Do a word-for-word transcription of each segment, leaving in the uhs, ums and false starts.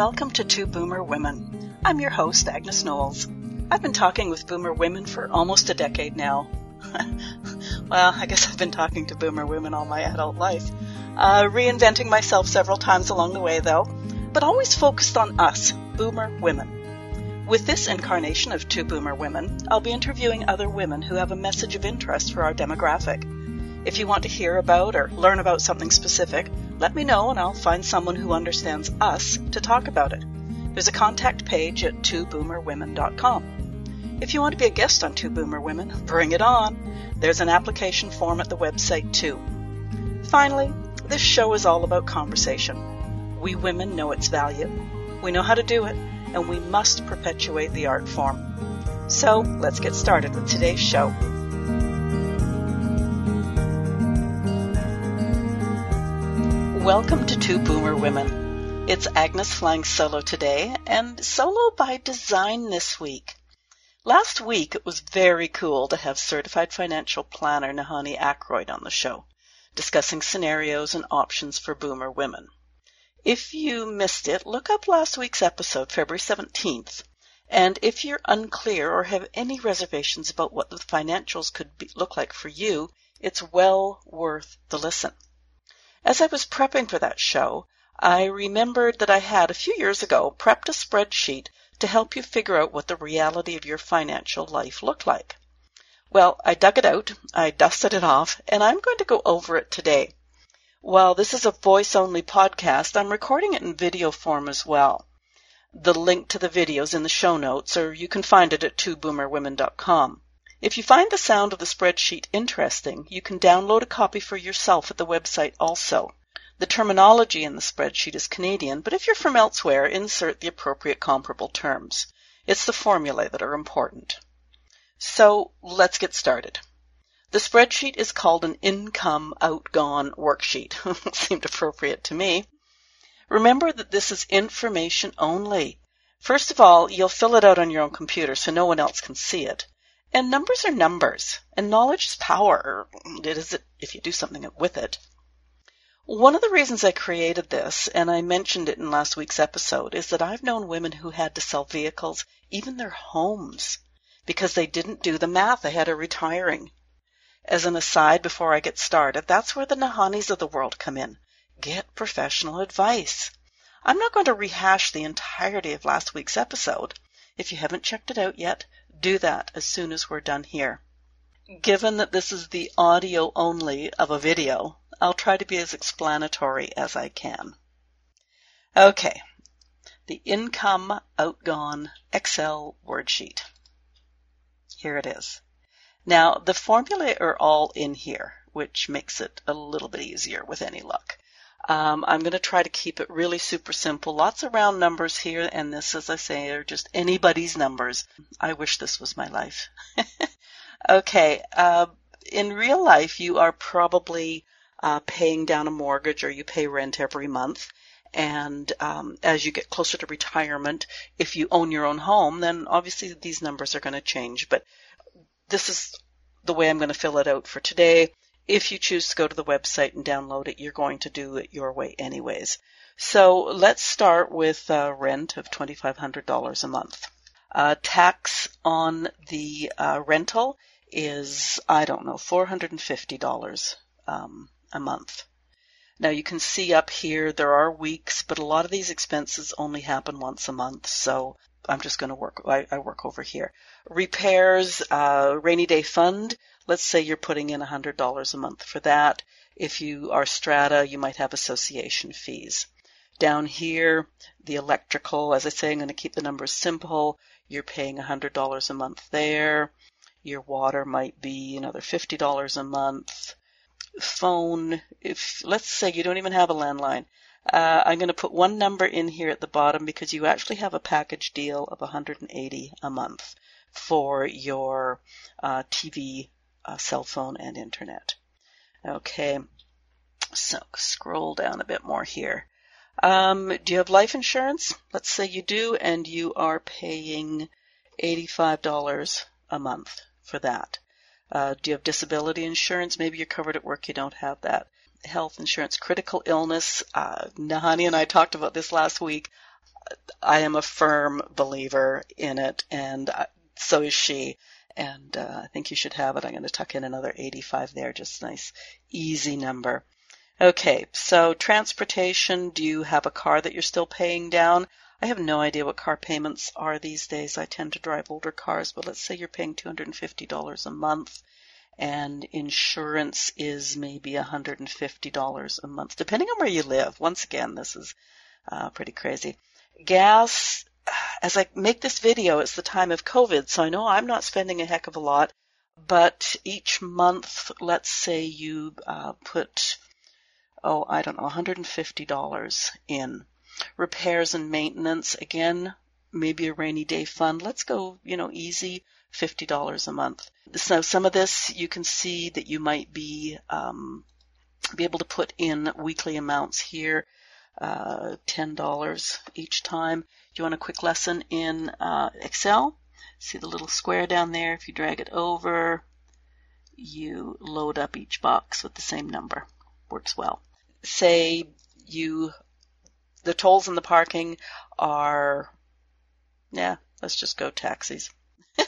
welcome to Two Boomer Women. I'm your host, Agnes Knowles. I've been talking with Boomer women for almost a decade now. Well, I guess I've been talking to Boomer women all my adult life. Uh, reinventing myself several times along the way, though, but always focused on us, Boomer women. With this incarnation of Two Boomer Women, I'll be interviewing other women who have a message of interest for our demographic. If you want to hear about or learn about something specific, let me know and I'll find someone who understands us to talk about it. There's a contact page at two boomer women dot com. If you want to be a guest on Two Boomer Women, bring it on. There's an application form at the website too. Finally, this show is all about conversation. We women know its value. We know how to do it, and we must perpetuate the art form. So let's get started with today's show. Welcome to Two Boomer Women. It's Agnes flying solo today, and solo by design this week. Last week, it was very cool to have certified financial planner Nahanni Ackroyd on the show, discussing scenarios and options for Boomer women. If you missed it, look up last week's episode, February seventeenth, and if you're unclear or have any reservations about what the financials could be, look like for you, it's well worth the listen. As I was prepping for that show, I remembered that I had, a few years ago, prepped a spreadsheet to help you figure out what the reality of your financial life looked like. Well, I dug it out, I dusted it off, and I'm going to go over it today. While this is a voice-only podcast, I'm recording it in video form as well. The link to the video is in the show notes, or you can find it at two boomer women dot com. If you find the sound of the spreadsheet interesting, you can download a copy for yourself at the website also. The terminology in the spreadsheet is Canadian, but if you're from elsewhere, insert the appropriate comparable terms. It's the formulae that are important. So let's get started. The spreadsheet is called an income outgone worksheet. Seemed appropriate to me. Remember that this is information only. First of all, you'll fill it out on your own computer so no one else can see it. And numbers are numbers, and knowledge is power. It is if you do something with it. One of the reasons I created this, and I mentioned it in last week's episode, is that I've known women who had to sell vehicles, even their homes, because they didn't do the math ahead of retiring. As an aside before I get started, that's where the Nahannis of the world come in. Get professional advice. I'm not going to rehash the entirety of last week's episode. If you haven't checked it out yet, do that as soon as we're done here. Given that this is the audio only of a video, I'll try to be as explanatory as I can. Okay, the income outgone Excel worksheet. Here it is. Now, the formulae are all in here, which makes it a little bit easier with any luck. Um, I'm going to try to keep it really super simple. Lots of round numbers here, and this, as I say, are just anybody's numbers. I wish this was my life. Okay, uh, in real life, you are probably uh, paying down a mortgage or you pay rent every month. And um, as you get closer to retirement, if you own your own home, then obviously these numbers are going to change. But this is the way I'm going to fill it out for today. If you choose to go to the website and download it, you're going to do it your way anyways. So let's start with uh, rent of twenty-five hundred dollars a month. Uh, tax on the uh, rental is, I don't know, four hundred fifty dollars um, a month. Now you can see up here there are weeks, but a lot of these expenses only happen once a month, so I'm just going to work, I, I work over here. Repairs, uh, rainy day fund. Let's say you're putting in one hundred dollars a month for that. If you are strata, you might have association fees. Down here, the electrical, as I say, I'm going to keep the numbers simple. You're paying one hundred dollars a month there. Your water might be another fifty dollars a month. Phone, if let's say you don't even have a landline. Uh, I'm going to put one number in here at the bottom because you actually have a package deal of one hundred eighty dollars a month for your uh, T V, uh, cell phone, and internet. Okay, so scroll down a bit more here. Um, do you have life insurance? Let's say you do, and you are paying eighty-five dollars a month for that. Uh, do you have disability insurance? Maybe you're covered at work, you don't have that. Health insurance, critical illness. Uh, Nahanni and I talked about this last week. I am a firm believer in it, and so is she. And uh, I think you should have it. I'm going to tuck in another eighty-five there, just a nice, easy number. Okay, so transportation, do you have a car that you're still paying down? I have no idea what car payments are these days. I tend to drive older cars, but let's say you're paying two hundred fifty dollars a month, and insurance is maybe one hundred fifty dollars a month, depending on where you live. Once again, this is uh, pretty crazy. Gas, as I make this video, it's the time of COVID, so I know I'm not spending a heck of a lot, but each month, let's say you uh, put, oh, I don't know, one hundred fifty dollars in. Repairs and maintenance, again, maybe a rainy day fund. Let's go, you know, easy, fifty dollars a month. So some of this, you can see that you might be, um, be able to put in weekly amounts here. Uh, ten dollars each time. Do you want a quick lesson in uh, Excel? See the little square down there? If you drag it over, you load up each box with the same number. Works well. Say you, the tolls and the parking are, yeah, let's just go taxis. uh,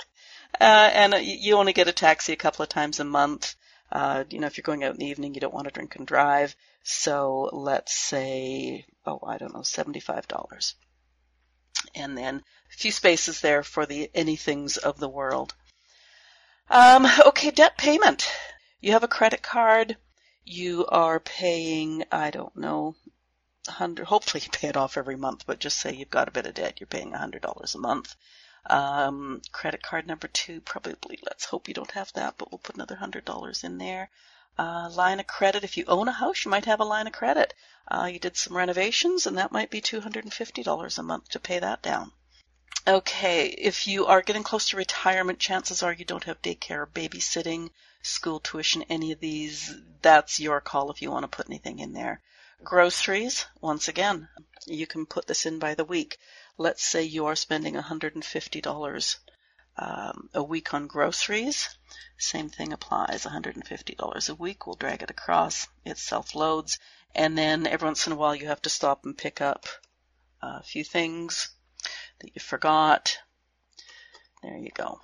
and you only get a taxi a couple of times a month. Uh, you know, if you're going out in the evening, you don't want to drink and drive. So let's say, oh, I don't know, seventy-five dollars. And then a few spaces there for the anythings of the world. Um, okay, debt payment. You have a credit card. You are paying, I don't know, one hundred, hopefully you pay it off every month, but just say you've got a bit of debt, you're paying one hundred dollars a month. Um, credit card number two, probably, let's hope you don't have that, but we'll put another one hundred dollars in there. Uh, line of credit, if you own a house, you might have a line of credit. Uh, you did some renovations, and that might be two hundred fifty dollars a month to pay that down. Okay, if you are getting close to retirement, chances are you don't have daycare, babysitting, school tuition, any of these. That's your call if you want to put anything in there. Groceries, once again, you can put this in by the week. Let's say you are spending one hundred fifty dollars um, a week on groceries. Same thing applies, one hundred fifty dollars a week. We'll drag it across. It self-loads. And then every once in a while you have to stop and pick up a few things that you forgot. There you go.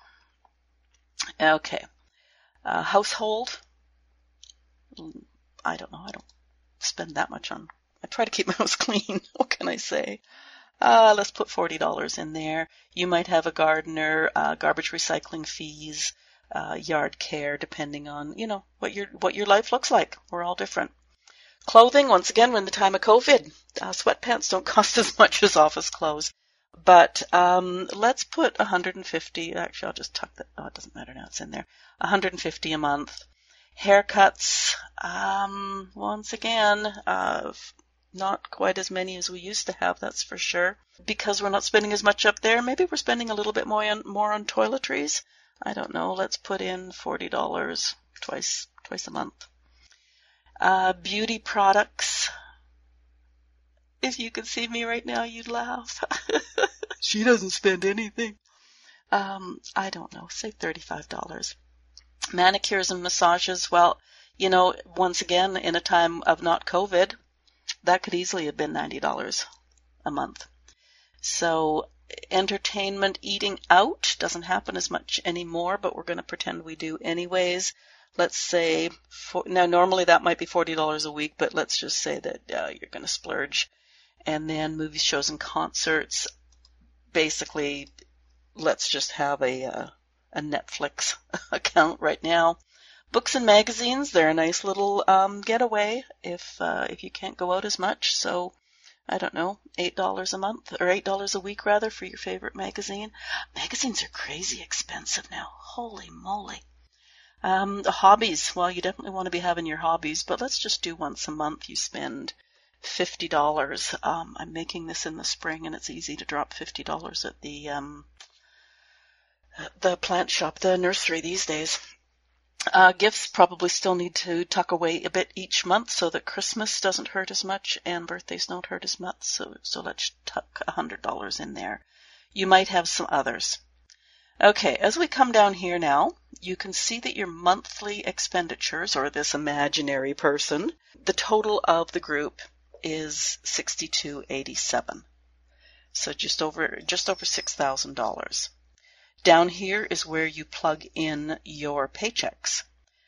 Okay. Uh, household. I don't know. I don't spend that much on. I try to keep my house clean. What can I say? Uh, let's put forty dollars in there. You might have a gardener, uh, garbage recycling fees, uh, yard care, depending on, you know, what your, what your life looks like. We're all different. Clothing, once again, we're in the time of COVID. Uh, sweatpants don't cost as much as office clothes. But um, let's put one hundred fifty. Actually, I'll just tuck that. Oh, it doesn't matter now. It's in there. one hundred fifty a month. Haircuts, um, once again, uh, not quite as many as we used to have, that's for sure. Because we're not spending as much up there, maybe we're spending a little bit more on, more on toiletries. I don't know. Let's put in forty dollars twice, twice a month. Uh, beauty products. If you could see me right now, you'd laugh. She doesn't spend anything. Um, I don't know. Say thirty-five dollars. Manicures and massages. Well, you know, once again, in a time of not COVID, that could easily have been ninety dollars a month. So entertainment, eating out doesn't happen as much anymore, but we're going to pretend we do anyways. Let's say, for, now normally that might be forty dollars a week, but let's just say that uh, you're going to splurge. And then movies, shows, and concerts. Basically, let's just have a, uh, a Netflix account right now. Books and magazines, they're a nice little um, getaway if uh, if you can't go out as much. So, I don't know, eight dollars a month, or eight dollars a week rather, for your favorite magazine. Magazines are crazy expensive now. Holy moly. Um, the hobbies, well, you definitely want to be having your hobbies, but let's just do once a month you spend fifty dollars. Um, I'm making this in the spring, and it's easy to drop fifty dollars at the um, the plant shop, the nursery these days. Uh, gifts probably still need to tuck away a bit each month so that Christmas doesn't hurt as much and birthdays don't hurt as much. So, so let's tuck one hundred dollars in there. You might have some others. Okay, as we come down here now, you can see that your monthly expenditures, or this imaginary person, the total of the group is sixty-two eighty-seven. So just over, just over six thousand dollars. Down here is where you plug in your paychecks.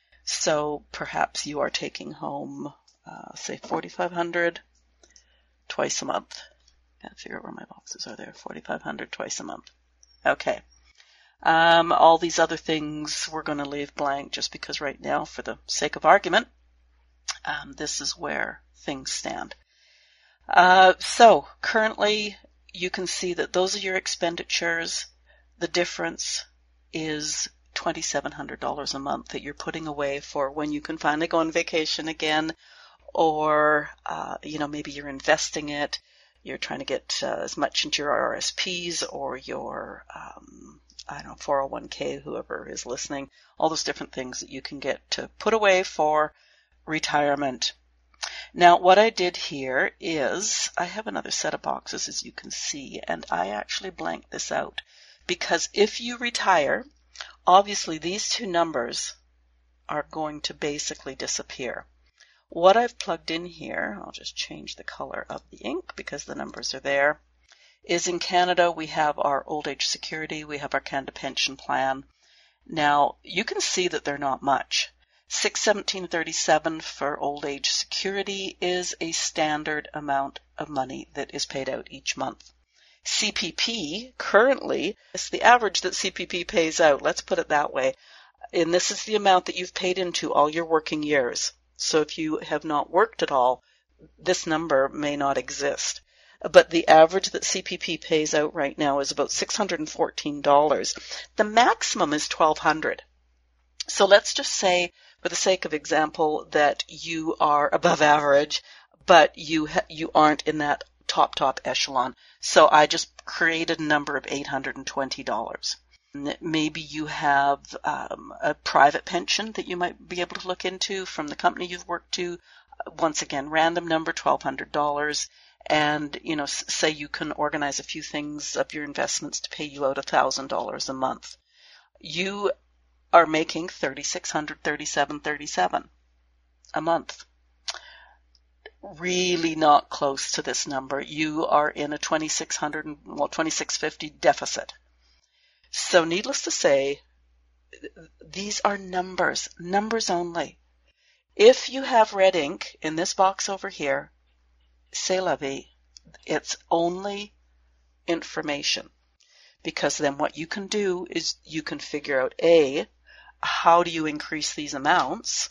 So perhaps you are taking home, uh, say forty-five hundred dollars twice a month. Gotta figure out where my boxes are there. forty-five hundred dollars twice a month. Okay. Um, all these other things we're going to leave blank just because right now, for the sake of argument, um, this is where things stand. Uh, so currently you can see that those are your expenditures. The difference is two thousand seven hundred dollars a month that you're putting away for when you can finally go on vacation again, or, uh, you know, maybe you're investing it. You're trying to get uh, as much into your R S Ps or your, um, I don't know, four oh one k, whoever is listening, all those different things that you can get to put away for retirement. Now, what I did here is I have another set of boxes, as you can see, and I actually blanked this out because if you retire, obviously these two numbers are going to basically disappear. What I've plugged in here, I'll just change the color of the ink because the numbers are there, is in Canada we have our old age security, we have our Canada pension plan. Now, you can see that they're not much. six seventeen thirty-seven for old age security is a standard amount of money that is paid out each month. C P P, currently, is the average that C P P pays out, let's put it that way. And this is the amount that you've paid into all your working years. So if you have not worked at all, this number may not exist. But the average that C P P pays out right now is about six hundred fourteen dollars. The maximum is twelve hundred dollars. So let's just say, for the sake of example, that you are above average, but you ha- you aren't in that top, top echelon. So I just created a number of eight hundred twenty dollars. Maybe you have um, a private pension that you might be able to look into from the company you've worked to. Once again, random number, twelve hundred dollars. And, you know, say you can organize a few things of your investments to pay you out one thousand dollars a month. You are making three thousand six hundred thirty-seven dollars and thirty-seven cents a month. Really not close to this number. You are in a twenty-six hundred, well, twenty-six fifty deficit. So needless to say, these are numbers, numbers only. If you have red ink in this box over here, c'est la vie. It's only information. Because then what you can do is you can figure out, A, how do you increase these amounts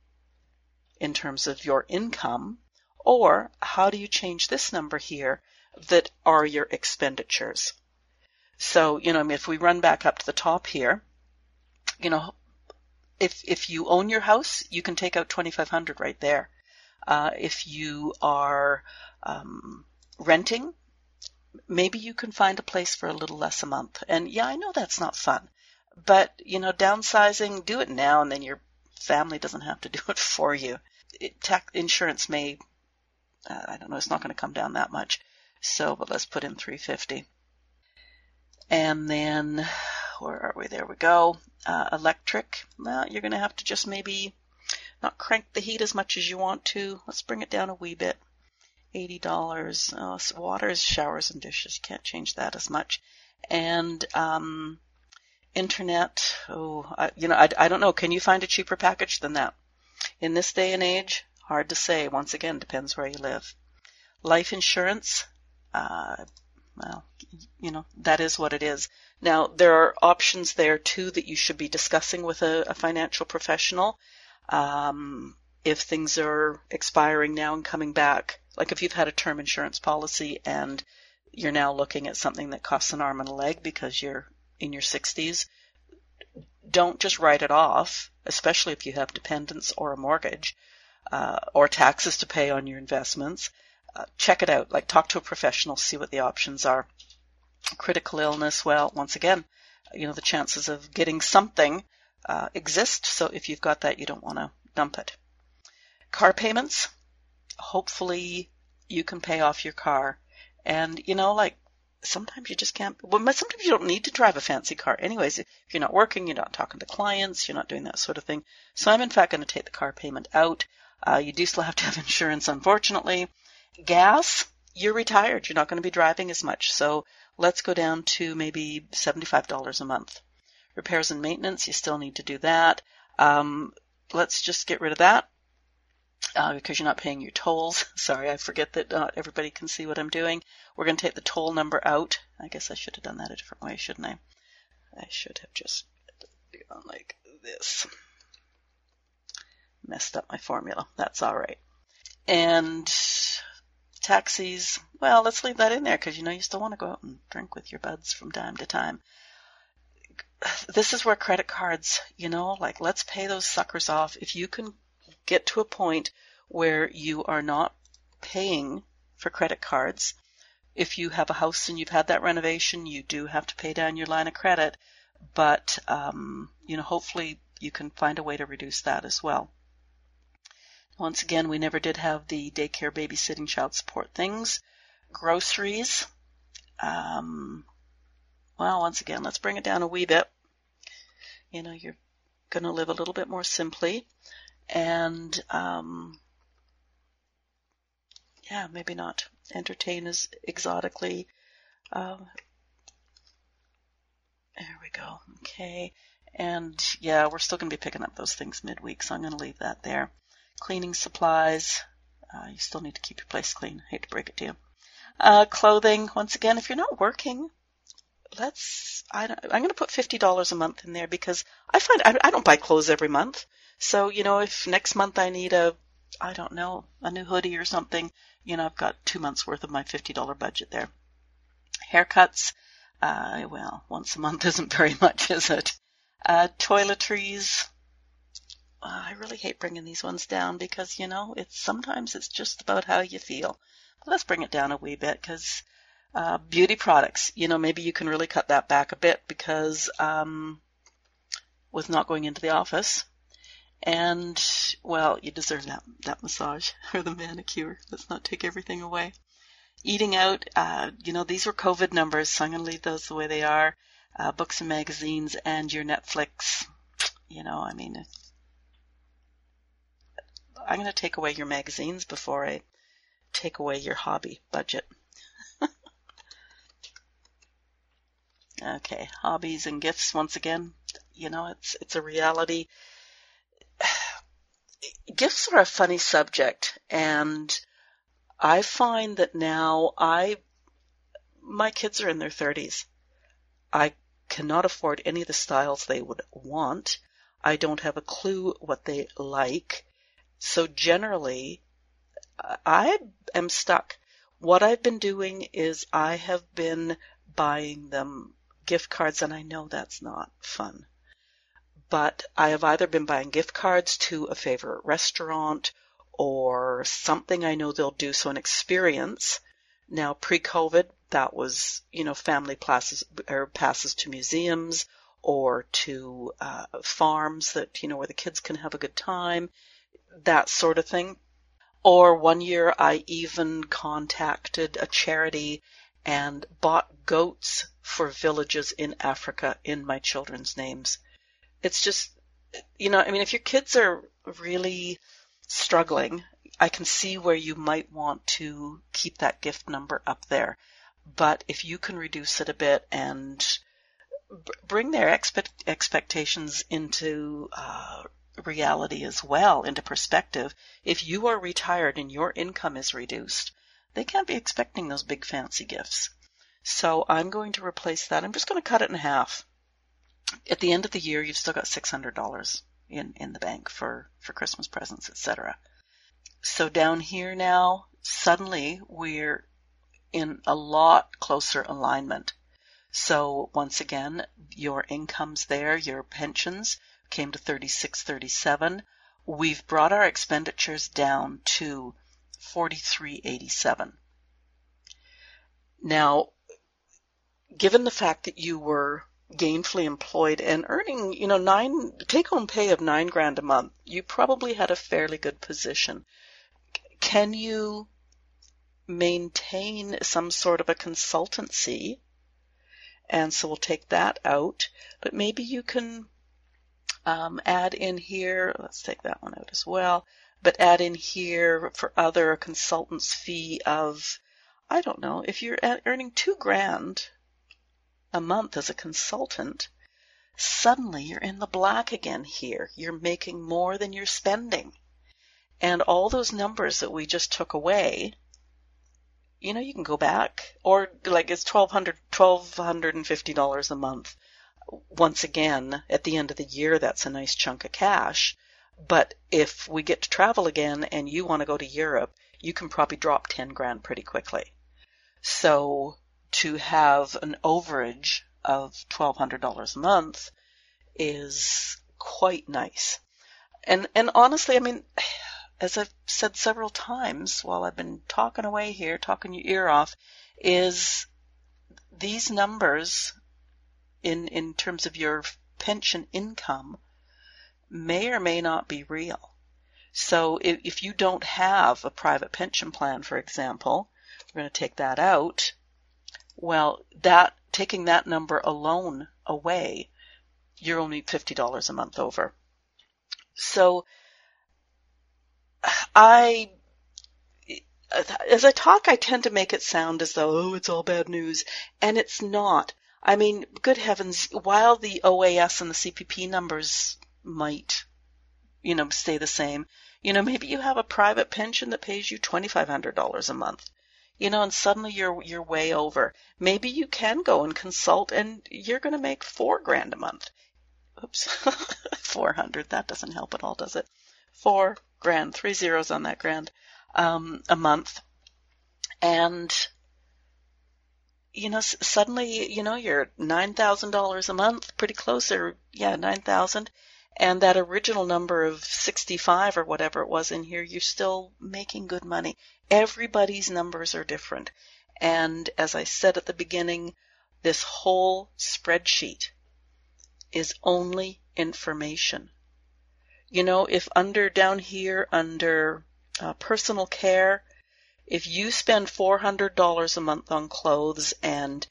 in terms of your income, or how do you change this number here that are your expenditures? So, you know, if we run back up to the top here, you know, if if you own your house, you can take out twenty-five hundred dollars right there. Uh, if you are um, renting, maybe you can find a place for a little less a month. And yeah, I know that's not fun, but, you know, downsizing, do it now, and then your family doesn't have to do it for you. It, tax, insurance may, uh, I don't know, it's not going to come down that much. So, but let's put in three hundred fifty dollars. And then, where are we? There we go. Uh, electric. Well, you're going to have to just maybe not crank the heat as much as you want to. Let's bring it down a wee bit. eighty dollars. Oh, so water, showers, and dishes. Can't change that as much. And um, internet. Oh, I, you know, I, I don't know. Can you find a cheaper package than that? In this day and age, hard to say. Once again, depends where you live. Life insurance. Uh, well, you know, that is what it is. Now, there are options there, too, that you should be discussing with a, a financial professional. Um, if things are expiring now and coming back, like if you've had a term insurance policy and you're now looking at something that costs an arm and a leg because you're in your sixties, don't just write it off, especially if you have dependents or a mortgage uh, or taxes to pay on your investments. Uh, check it out, like talk to a professional, see what the options are. Critical illness, well, once again, you know, the chances of getting something uh, exist, so if you've got that, you don't want to dump it. Car payments, hopefully you can pay off your car. And, you know, like, sometimes you just can't, well, sometimes you don't need to drive a fancy car. Anyways, if you're not working, you're not talking to clients, you're not doing that sort of thing. So I'm, in fact, going to take the car payment out. Uh, you do still have to have insurance, unfortunately. Gas, you're retired. You're not going to be driving as much. So let's go down to maybe seventy-five dollars a month. Repairs and maintenance, you still need to do that. Um, let's just get rid of that uh, because you're not paying your tolls. Sorry, I forget that not everybody can see what I'm doing. We're going to take the toll number out. I guess I should have done that a different way, shouldn't I? I should have just gone like this. Messed up my formula. That's all right. And taxis, well, let's leave that in there because you know you still want to go out and drink with your buds from time to time. This is where credit cards, you know, like let's pay those suckers off. If you can get to a point where you are not paying for credit cards, if you have a house and you've had that renovation, you do have to pay down your line of credit. But, um, you know, hopefully you can find a way to reduce that as well. Once again, we never did have the daycare, babysitting, child support things. Groceries. Um, well, once again, let's bring it down a wee bit. You know, you're going to live a little bit more simply. And, um, yeah, maybe not entertain as exotically. Uh, there we go. Okay. And, yeah, we're still going to be picking up those things midweek, so I'm going to leave that there. Cleaning supplies. Uh, you still need to keep your place clean. I hate to break it to you. Uh, clothing. Once again, if you're not working, let's, I don't, I'm going to put fifty dollars a month in there because I find I, I don't buy clothes every month. So, you know, if next month I need a, I don't know, a new hoodie or something, you know, I've got two months worth of my fifty dollars budget there. Haircuts. Uh, well, once a month isn't very much, is it? Uh, toiletries. Uh, I really hate bringing these ones down because, you know, it's sometimes it's just about how you feel. But let's bring it down a wee bit because uh, beauty products, you know, maybe you can really cut that back a bit because um, with not going into the office. And, well, you deserve that, that massage or the manicure. Let's not take everything away. Eating out, uh, you know, these were COVID numbers, so I'm going to leave those the way they are. Uh, books and magazines and your Netflix, you know, I mean, I'm going to take away your magazines before I take away your hobby budget. Okay, hobbies and gifts, once again, you know, it's it's a reality. Gifts are a funny subject, and I find that now I, my kids are in their thirties. I cannot afford any of the styles they would want. I don't have a clue what they like. So generally, I am stuck. What I've been doing is I have been buying them gift cards, and I know that's not fun. But I have either been buying gift cards to a favorite restaurant or something I know they'll do, so an experience. Now, pre-COVID, that was, you know, family passes, or passes to museums or to uh, farms that, you know, where the kids can have a good time, that sort of thing. Or one year I even contacted a charity and bought goats for villages in Africa in my children's names. It's just, you know, I mean, if your kids are really struggling, I can see where you might want to keep that gift number up there. But if you can reduce it a bit and b- bring their expect- expectations into uh, reality as well, into perspective, if you are retired and your income is reduced, they can't be expecting those big fancy gifts. So I'm going to replace that. I'm just going to cut it in half. At the end of the year, you've still got six hundred dollars in, in the bank for, for Christmas presents, et cetera. So down here now, suddenly we're in a lot closer alignment. So once again, your income's there, your pensions came to thirty-six thirty-seven. We've brought our expenditures down to forty-three eighty-seven. Now, given the fact that you were gainfully employed and earning, you know, nine take-home pay of nine grand a month, you probably had a fairly good position. Can you maintain some sort of a consultancy? And so we'll take that out, but maybe you can um, add in here, let's take that one out as well, but add in here for other consultants fee of I don't know, if you're earning two grand a month as a consultant, suddenly you're in the black again here. You're making more than you're spending. And all those numbers that we just took away, you know, you can go back, or like it's twelve hundred dollars, twelve hundred fifty dollars a month. Once again, at the end of the year, that's a nice chunk of cash. But if we get to travel again and you want to go to Europe, you can probably drop ten grand pretty quickly. So to have an overage of twelve hundred dollars a month is quite nice. And and honestly, I mean, as I've said several times while I've been talking away here, talking your ear off, is these numbers in in terms of your pension income may or may not be real. So if, if you don't have a private pension plan, for example, we're going to take that out. Well, that taking that number alone away, you're only fifty dollars a month over. So I, as I talk, I tend to make it sound as though, oh, it's all bad news. And it's not. I mean, good heavens, while the O A S and the C P P numbers might, you know, stay the same, you know, maybe you have a private pension that pays you twenty-five hundred dollars a month. You know, and suddenly you're you're way over. Maybe you can go and consult and you're going to make four grand a month. Oops, four hundred. That doesn't help at all, does it? Four grand, three zeros on that grand, um, a month. And, you know, s- suddenly, you know, you're nine thousand dollars a month, pretty close, or yeah, nine thousand. And that original number of sixty-five or whatever it was in here, you're still making good money. Everybody's numbers are different. And as I said at the beginning, this whole spreadsheet is only information. You know, if under down here under uh, personal care, if you spend four hundred dollars a month on clothes and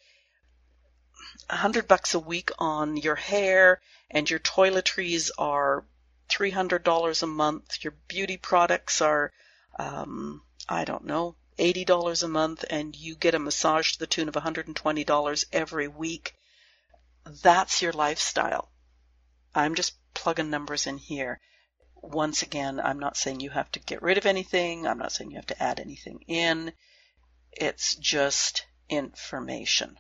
one hundred bucks a week on your hair, and your toiletries are three hundred dollars a month, your beauty products are, um, I don't know, eighty dollars a month, and you get a massage to the tune of one hundred twenty dollars every week, that's your lifestyle. I'm just plugging numbers in here. Once again, I'm not saying you have to get rid of anything. I'm not saying you have to add anything in. It's just information.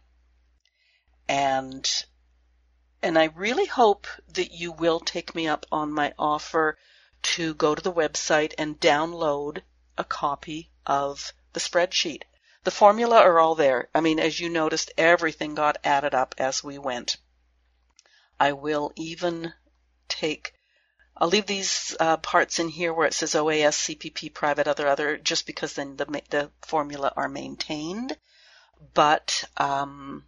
And and I really hope that you will take me up on my offer to go to the website and download a copy of the spreadsheet. The formula are all there. I mean, as you noticed, everything got added up as we went. I will even take, I'll leave these uh, parts in here where it says O A S, C P P, private, other, other, just because then the, the formula are maintained. But, um,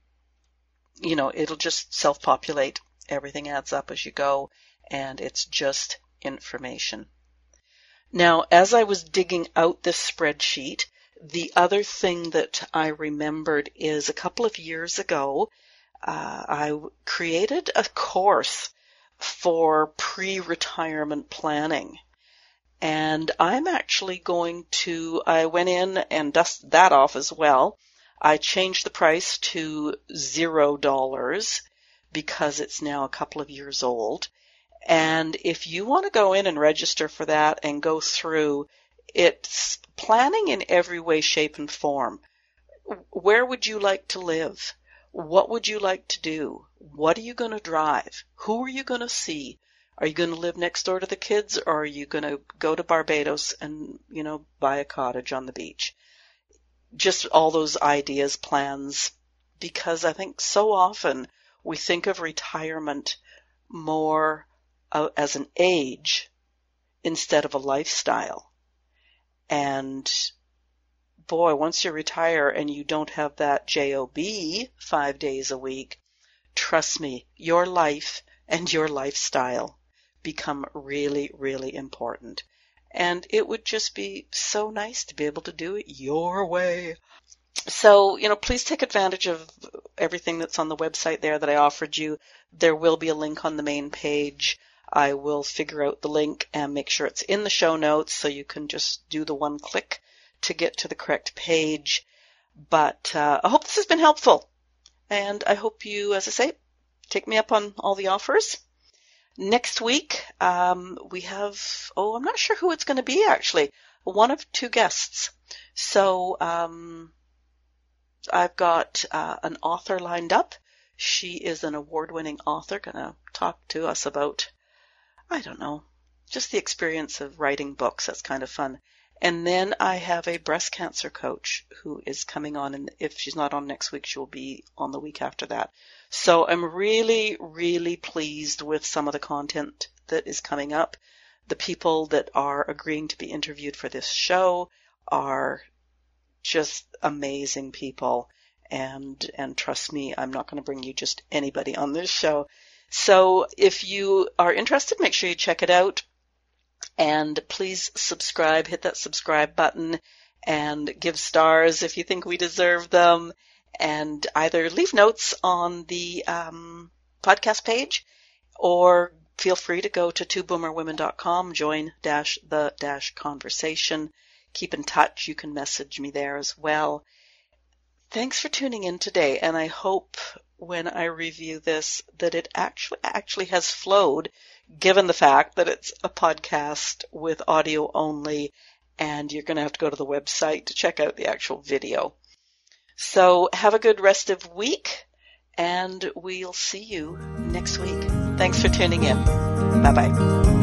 you know, it'll just self-populate. Everything adds up as you go, and it's just information. Now, as I was digging out this spreadsheet, the other thing that I remembered is a couple of years ago, uh, I created a course for pre-retirement planning. And I'm actually going to, I went in and dusted that off as well. I changed the price to zero dollars because it's now a couple of years old. And if you want to go in and register for that and go through, it's planning in every way, shape, and form. Where would you like to live? What would you like to do? What are you going to drive? Who are you going to see? Are you going to live next door to the kids, or are you going to go to Barbados and, you know, buy a cottage on the beach? Just all those ideas, plans, because I think so often we think of retirement more uh, as an age instead of a lifestyle. And boy, once you retire and you don't have that job five days a week, trust me, your life and your lifestyle become really, really important. And it would just be so nice to be able to do it your way. So, you know, please take advantage of everything that's on the website there that I offered you. There will be a link on the main page. I will figure out the link and make sure it's in the show notes so you can just do the one click to get to the correct page. But uh, I hope this has been helpful. And I hope you, as I say, take me up on all the offers. Next week, um, we have, oh, I'm not sure who it's going to be, actually. One of two guests. So um, I've got uh, an author lined up. She is an award-winning author, going to talk to us about, I don't know, just the experience of writing books. That's kind of fun. And then I have a breast cancer coach who is coming on, and if she's not on next week, she'll be on the week after that. So I'm really, really pleased with some of the content that is coming up. The people that are agreeing to be interviewed for this show are just amazing people. And, and trust me, I'm not going to bring you just anybody on this show. So if you are interested, make sure you check it out. And please subscribe, hit that subscribe button and give stars if you think we deserve them. And either leave notes on the um, podcast page or feel free to go to two boomer women dot com, join dash the dash conversation. Keep in touch. You can message me there as well. Thanks for tuning in today, and I hope when I review this that it actually actually has flowed, given the fact that it's a podcast with audio only, and you're going to have to go to the website to check out the actual video. So have a good rest of week, and we'll see you next week. Thanks for tuning in. Bye-bye.